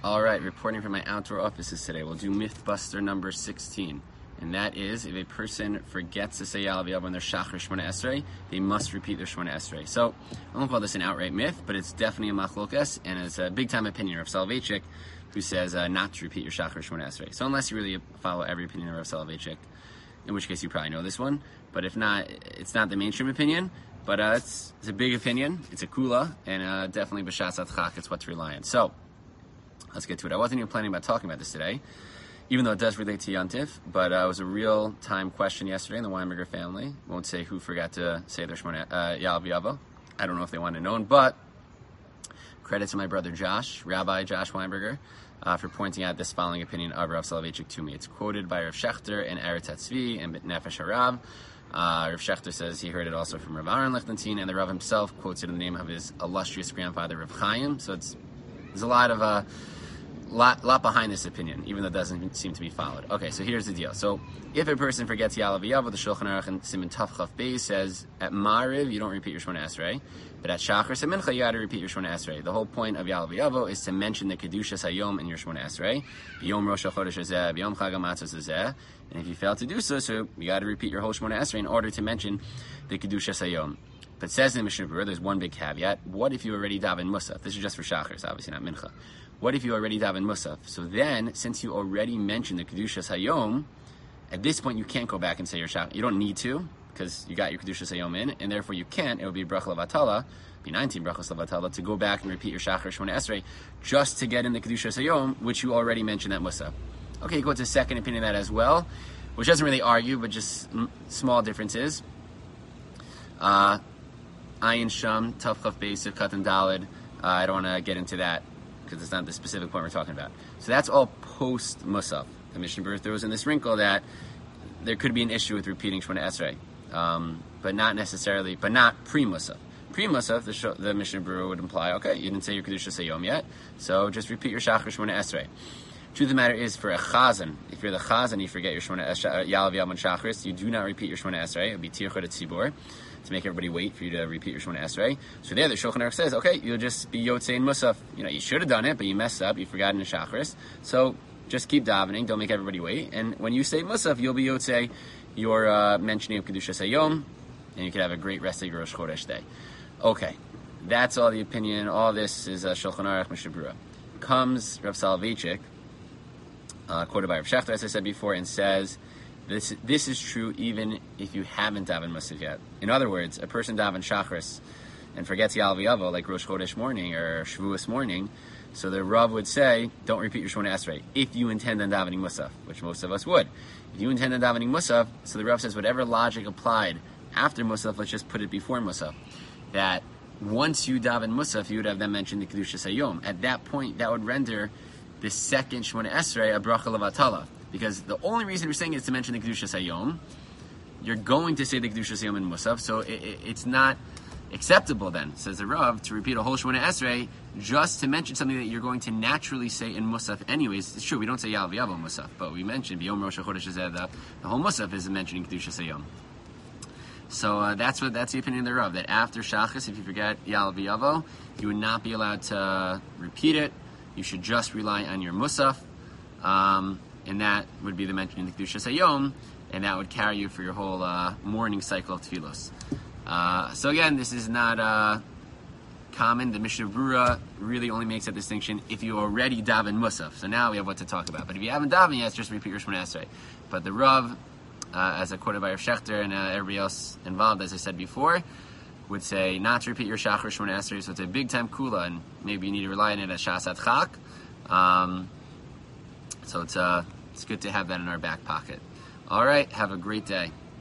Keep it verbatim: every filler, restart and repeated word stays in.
All right, reporting from my outdoor offices today. We'll do Mythbuster number sixteen. And that is, if a person forgets to say Ya'aleh V'yavo when they're Shachar Shmona Esrei, they must repeat their Shmona Esrei. So, I won't call this an outright myth, but it's definitely a machlokes, and it's a big-time opinion of Rav Soloveitchik, who says uh, not to repeat your Shachar Shmona Esrei. So unless you really follow every opinion of Rav Soloveitchik, in which case you probably know this one, but if not, it's not the mainstream opinion, but uh, it's, it's a big opinion, it's a kula, and uh, definitely b'shas adchak, it's what to rely on. So, let's get to it. I wasn't even planning about talking about this today, even though it does relate to Yontif, but uh, it was a real-time question yesterday in the Weinberger family. Won't say who forgot to say their Shmona uh, Ya'aleh V'yavo. I don't know if they want to know, but credit to my brother Josh, Rabbi Josh Weinberger, uh, for pointing out this following opinion of Rav Soloveitchik to me. It's quoted by Rav Shechter in Eretz HaTzvi and Nefesh HaRav. Uh, Rav Shechter says he heard it also from Rav Aaron Lichtenstein, and the Rav himself quotes it in the name of his illustrious grandfather, Rav Chaim. So it's there's a lot of uh, lot lot behind this opinion, even though it doesn't seem to be followed. Okay, so here's the deal. So if a person forgets Ya'aleh V'yavo, the Shulchan Aruch in Siman Taf Chaf Beis says at Mariv you don't repeat your Shmona Esrei, but at Shachar and Mincha you got to repeat your Shmona Esrei. The whole point of Ya'aleh V'yavo is to mention the Kedushas Hayom in your Shmona Esrei, Yom Rosh Chodesh Hazeh, Yom Chag HaMatzos Hazeh, and if you fail to do so, so you got to repeat your whole Shmona Esrei in order to mention the Kedushas Hayom. But it says in the Mishnah Berurah, there's one big caveat. What if you already daven Musaf? This is just for Shachar, obviously not Mincha. What if you already daven Musaf? So then, since you already mentioned the Kedushas Hayom, at this point you can't go back and say your Shachar. You don't need to, because you got your Kedushas Hayom in, and therefore you can't. It would be Bracha Levatala, be nineteen Brachas Levatala, to go back and repeat your Shachar Shmona Esrei, just to get in the Kedushas Hayom, which you already mentioned at Musaf. Okay, go to second opinion of that as well, which doesn't really argue, but just m- small differences. Uh, Ayin Sham, Taf Chaf Beis, Katan Dalid. Uh, I don't want to get into that because it's not the specific point we're talking about. So that's all post Musaf. The Mishnah Berurah throws in this wrinkle that there could be an issue with repeating Shmona Esrei, um, but not necessarily, but not pre Musaf. Pre Musaf, the, sh- the Mishnah Berurah would imply, okay, you didn't say your Kedushas Hayom yet, so just repeat your Shachar Shmona Esrei. Truth of the matter is, for a chazan, if you're the chazan, you forget your Shmona Esrei, Ya'aleh V'yavo and Shachris, you do not repeat your Shmona Esrei. It would be Tirchot Tzibor, to make everybody wait for you to repeat your Shmona Esrei. So there, the Shulchan Aruch says, okay, you'll just be Yotzei in Musaf. You know, you should have done it, but you messed up, you forgot in the Shachris. So just keep davening, don't make everybody wait. And when you say Musaf, you'll be Yotzei your uh, mentioning of Kedushas Hayom, and you can have a great rest of your Rosh Chodesh day. Okay, that's all the opinion. All this is uh, Shulchan Aruch, Mishnah Berurah. Comes Rav Soloveitchik, uh, quoted by Rav Shechter, as I said before, and says, This this is true even if you haven't davened Musaf yet. In other words, a person daven Shachris and forgets Ya'aleh V'yavo like Rosh Chodesh morning or Shavuos morning, so the Rav would say, don't repeat your Shmona Esrei if you intend on davening Musaf, which most of us would. If you intend on davening Musaf, so the Rav says whatever logic applied after Musaf, let's just put it before Musaf, that once you daven Musaf, you would have then mentioned the Kedushas Hayom. At that point, that would render the second Shmona Esrei a Bracha Levatala. Because the only reason we're saying is to mention the Kedushas Hayom. You're going to say the Kedushas Hayom in Musaf, so it, it, it's not acceptable then, says the Rav, to repeat a whole Shmona Esrei just to mention something that you're going to naturally say in Musaf anyways. It's true, we don't say Ya'aleh V'yavo in Musaf, but we mentioned B'yom Rosh Chodesh Hazeh, the, the whole Musaf is mentioning Kedushas Hayom. So uh, that's what that's the opinion of the Rav, that after Shachris, if you forget Ya'aleh V'yavo, you would not be allowed to repeat it. You should just rely on your Musaf. Um... And that would be the mentioning the Kedushas Hayom, and that would carry you for your whole uh, morning cycle of tefillos. Uh, so again, this is not uh, common. The Mishnah Berurah really only makes that distinction if you already daven Musaf. So now we have what to talk about. But if you haven't daven yet, just repeat your Shmona Esrei. But the Rav, uh, as a quoted by Rav Shechter and uh, everybody else involved, as I said before, would say not to repeat your Shachar Shmona Esrei. So it's a big time kula, and maybe you need to rely on it as Shas Adchak. Um, So it's uh, it's good to have that in our back pocket. All right, have a great day.